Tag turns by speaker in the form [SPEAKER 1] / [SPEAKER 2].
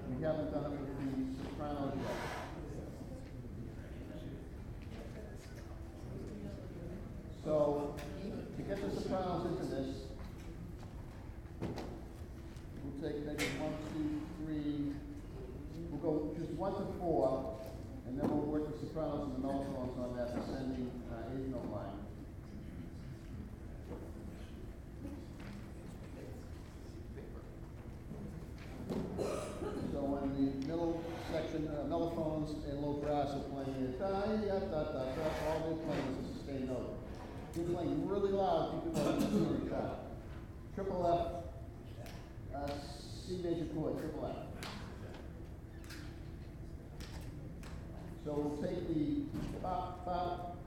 [SPEAKER 1] We haven't done it with the sopranos yet. So, to get the sopranos into this, we'll take maybe 1, 2, 3, we'll go just 1 to 4, and then we'll work the sopranos and the mellotones on that ascending eighth note line. So when the middle section, mellophones and low brass are playing da da da da da, all they're playing is a sustained note. If you're playing really loud, you can play the shot. Triple F, C major chord, triple F. So we'll take the ba ba